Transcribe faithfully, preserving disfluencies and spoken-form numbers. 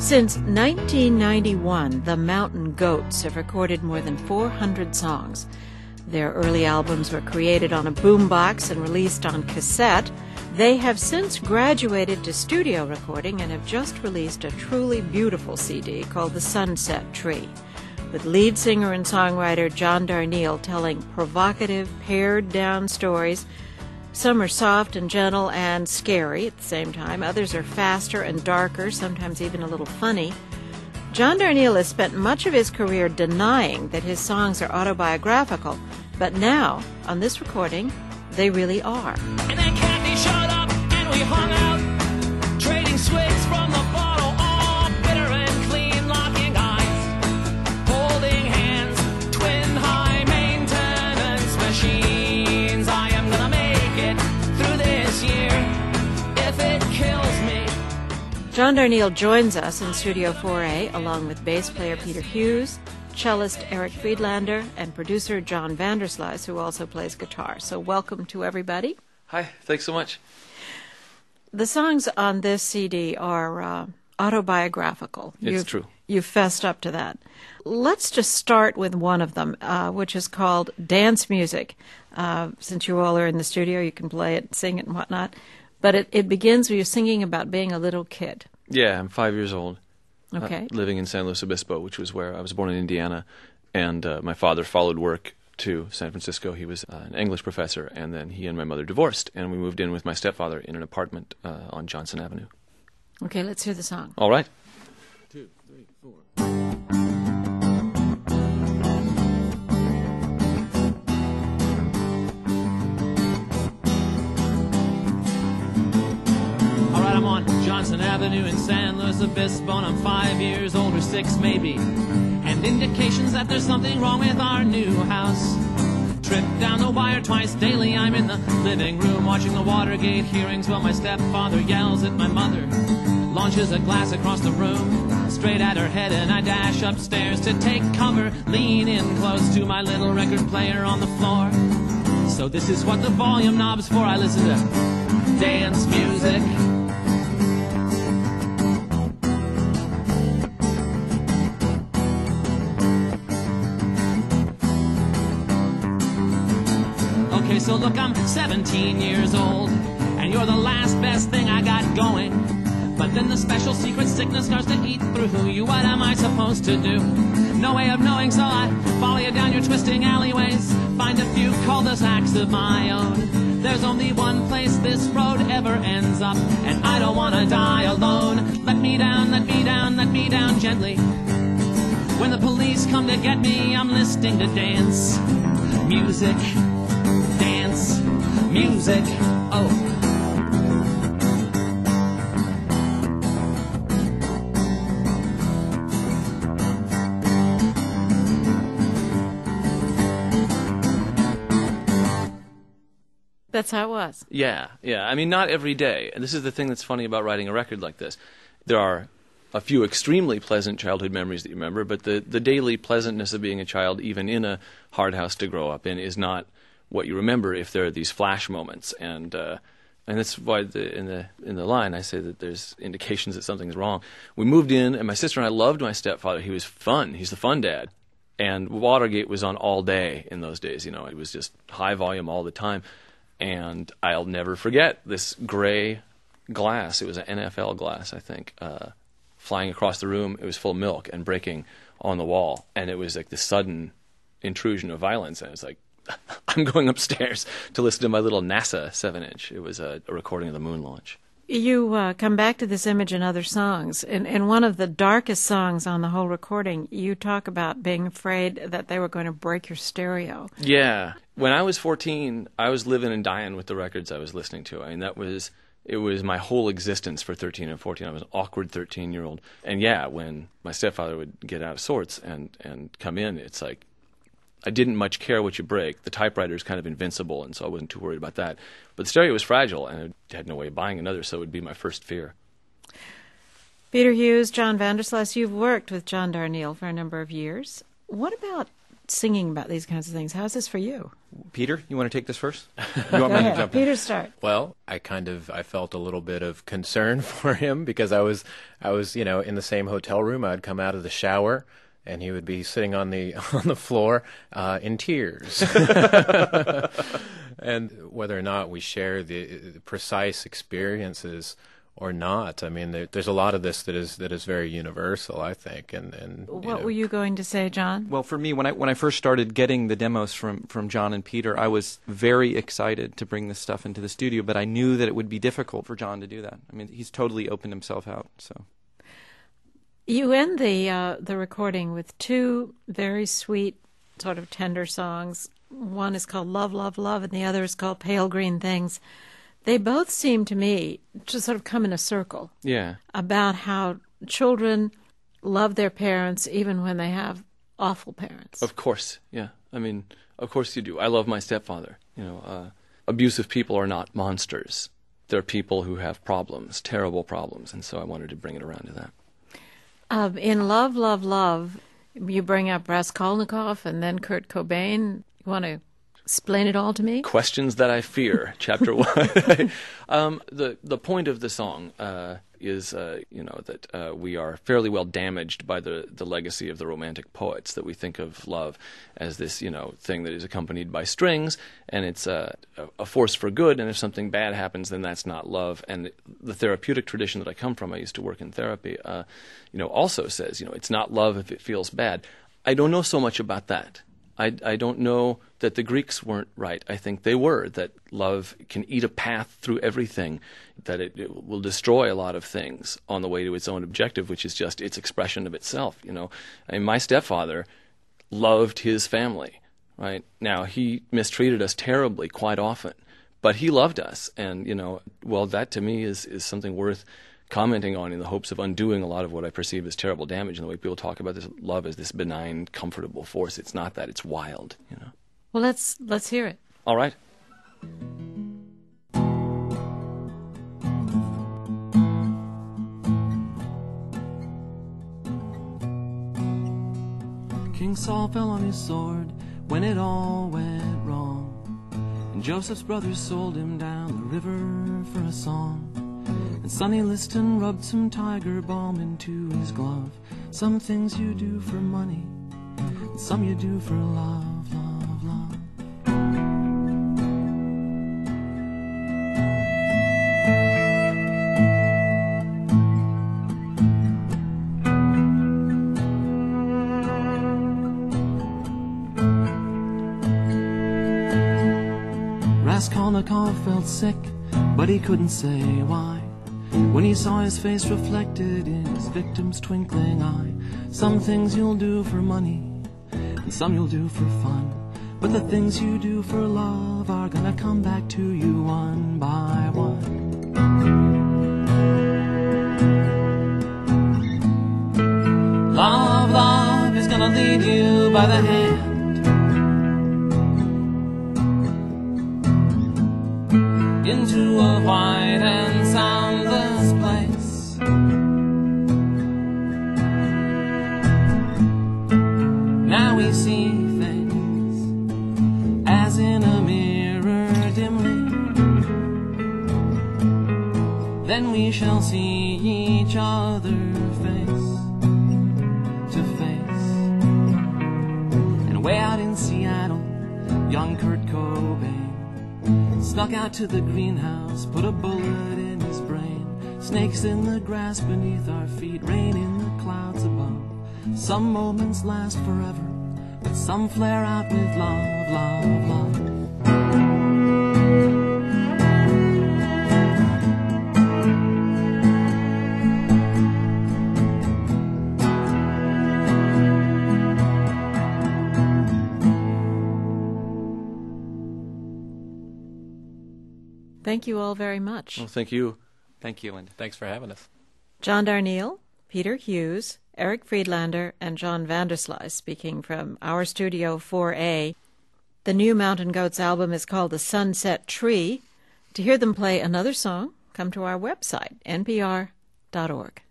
Since nineteen ninety-one, the Mountain Goats have recorded more than four hundred songs. Their early albums were created on a boombox and released on cassette. They have since graduated to studio recording and have just released a truly beautiful C D called The Sunset Tree, with lead singer and songwriter John Darnielle telling provocative, pared-down stories. Some are soft and gentle and scary at the same time. Others are faster and darker, sometimes even a little funny. John Darnielle has spent much of his career denying that his songs are autobiographical, but now, on this recording, they really are. And then Kathy showed up and we hung out, trading swigs from the bottle, all bitter and clean, locking eyes, holding hands, twin high maintenance machines. I am gonna make it through this year if it kills me. John Darnielle joins us in Studio four A along with bass player Peter Hughes, cellist Eric Friedlander, and producer John Vanderslice, who also plays guitar. So welcome to everybody. Hi, thanks so much. The songs on this C D are uh, autobiographical. It's You've, true. You've fessed up to that. Let's just start with one of them, uh, which is called Dance Music. Uh, since you all are in the studio, you can play it, sing it, and whatnot. But it, it begins with you singing about being a little kid. Yeah, I'm five years old. Okay. Uh, living in San Luis Obispo, which was where I was born in Indiana. And uh, my father followed work to San Francisco. He was uh, an English professor, and then he and my mother divorced, and we moved in with my stepfather in an apartment uh, on Johnson Avenue. Okay, let's hear the song. All right. Two, three, four. I'm on Johnson Avenue in San Luis Obispo, and I'm five years old or six maybe, and indications that there's something wrong with our new house. Trip down the wire twice daily, I'm in the living room watching the Watergate hearings while my stepfather yells at my mother, launches a glass across the room, straight at her head, and I dash upstairs to take cover, lean in close to my little record player on the floor. So this is what the volume knob's for. I listen to dance music. Okay, so look, I'm seventeen years old, and you're the last best thing I got going. But then the special secret sickness starts to eat through you. What am I supposed to do? No way of knowing, so I follow you down your twisting alleyways, find a few cul-de-sacs of my own. There's only one place this road ever ends up, and I don't want to die alone. Let me down, let me down, let me down gently. When the police come to get me, I'm listening to dance music. Dance music. Oh. That's how it was. Yeah, yeah. I mean, not every day. And this is the thing that's funny about writing a record like this. There are a few extremely pleasant childhood memories that you remember, but the, the daily pleasantness of being a child, even in a hard house to grow up in, is not what you remember if there are these flash moments. And uh, and that's why the, in the in the line I say that there's indications that something's wrong. We moved in, and my sister and I loved my stepfather. He was fun. He's the fun dad. And Watergate was on all day in those days. You know, it was just high volume all the time. And I'll never forget this gray glass. It was an N F L glass, I think, uh, flying across the room. It was full of milk and breaking on the wall. And it was like this sudden intrusion of violence. And it was like, I'm going upstairs to listen to my little NASA seven inch. It was a, a recording of the moon launch. You uh, come back to this image in other songs. In, in one of the darkest songs on the whole recording, you talk about being afraid that they were going to break your stereo. Yeah. When I was fourteen, I was living and dying with the records I was listening to. I mean, that was, it was my whole existence for thirteen and fourteen. I was an awkward thirteen-year-old. And yeah, when my stepfather would get out of sorts and, and come in, it's like, I didn't much care what you break. The typewriter is kind of invincible, and so I wasn't too worried about that. But the stereo was fragile, and I had no way of buying another, so it would be my first fear. Peter Hughes, John Vanderslice, you've worked with John Darnielle for a number of years. What about singing about these kinds of things. How's this for you? Peter, you want to take this first? You want Go me to ahead. jump in? Peter, start. Well, I kind of I felt a little bit of concern for him because I was I was, you know, in the same hotel room. I'd come out of the shower and he would be sitting on the on the floor uh, in tears. And whether or not we share the, the precise experiences or not, I mean, there, there's a lot of this that is that is very universal, I think. And, and What you know, were you going to say, John? Well, for me, when I when I first started getting the demos from, from John and Peter, I was very excited to bring this stuff into the studio, but I knew that it would be difficult for John to do that. I mean, he's totally opened himself out. So You end the uh, the recording with two very sweet, sort of tender songs. One is called Love, Love, Love, and the other is called Pale Green Things. They both seem to me to sort of come in a circle Yeah. about how children love their parents even when they have awful parents. Of course, yeah. I mean, of course you do. I love my stepfather. You know, uh, abusive people are not monsters. They're people who have problems, terrible problems, and so I wanted to bring it around to that. Um, in Love, Love, Love, you bring up Raskolnikov and then Kurt Cobain. You want to explain it all to me? Questions That I Fear, Chapter One. um, the the point of the song uh, is, uh, you know, that uh, we are fairly well damaged by the the legacy of the Romantic poets. That we think of love as this, you know, thing that is accompanied by strings, and it's uh, a, a force for good. And if something bad happens, then that's not love. And the therapeutic tradition that I come from, I used to work in therapy, uh, you know, also says, you know, it's not love if it feels bad. I don't know so much about that. I, I don't know that the Greeks weren't right. I think they were, that love can eat a path through everything, that it, it will destroy a lot of things on the way to its own objective, which is just its expression of itself. You know, I mean, my stepfather loved his family, right? Now, he mistreated us terribly quite often, but he loved us. And, you know, well, that to me is, is something worth commenting on in the hopes of undoing a lot of what I perceive as terrible damage and the way people talk about this love as this benign, comfortable force. It's not that. It's wild, you know. Well, let's let's hear it. All right. King Saul fell on his sword when it all went wrong, and Joseph's brothers sold him down the river for a song. And Sonny Liston rubbed some tiger balm into his glove. Some things you do for money, and some you do for love, love, love. Raskolnikov felt sick, but he couldn't say why. When he saw his face reflected in his victim's twinkling eye. Some things you'll do for money, and some you'll do for fun. But the things you do for love are gonna come back to you one by one. Love, love is gonna lead you by the hand into a wide and soundless place. Now we see things as in a mirror dimly. Then we shall see each other face to face. And way out in Seattle, young Kurt Cobain snuck out to the greenhouse, put a bullet in his brain. Snakes in the grass beneath our feet, rain in the clouds above. Some moments last forever, but some flare out with love, love, love. Thank you all very much. Well, thank you. thank you, Linda. Thanks for having us. John Darnielle, Peter Hughes, Eric Friedlander, and John Vanderslice speaking from our Studio four A. The new Mountain Goats album is called The Sunset Tree. To hear them play another song, come to our website, n p r dot org.